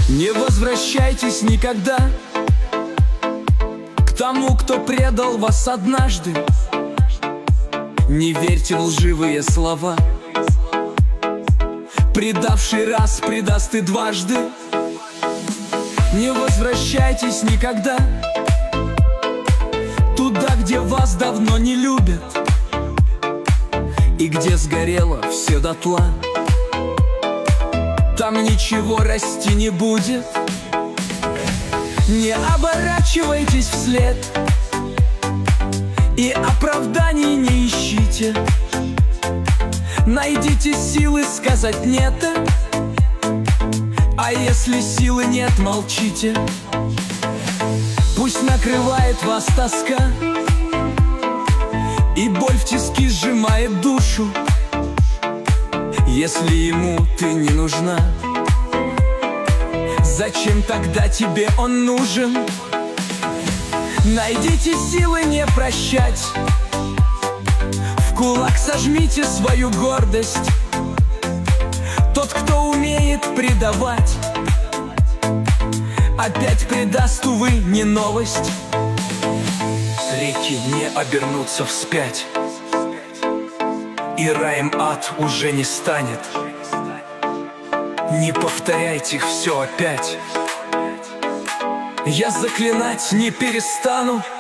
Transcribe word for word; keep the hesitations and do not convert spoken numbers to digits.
Не возвращайтесь никогда к тому, кто предал вас однажды. Не верьте в лживые слова. Предавший раз предаст и дважды. Не возвращайтесь никогда туда, где вас давно не любят и где сгорело все дотла. Там ничего расти не будет. Не оборачивайтесь вслед и оправданий не ищите. Найдите силы сказать «нет», а если силы нет, молчите. Пусть накрывает вас тоска, и боль в тиски сжимает душу. Если ему ты не нужна, зачем тогда тебе он нужен? Найдите силы не прощать, в кулак сожмите свою гордость. Тот, кто умеет предавать, опять предаст, увы, не новость. С реки не обернуться вспять, и раем ад уже не станет. Не повторяйте все опять. Я заклинать не перестану.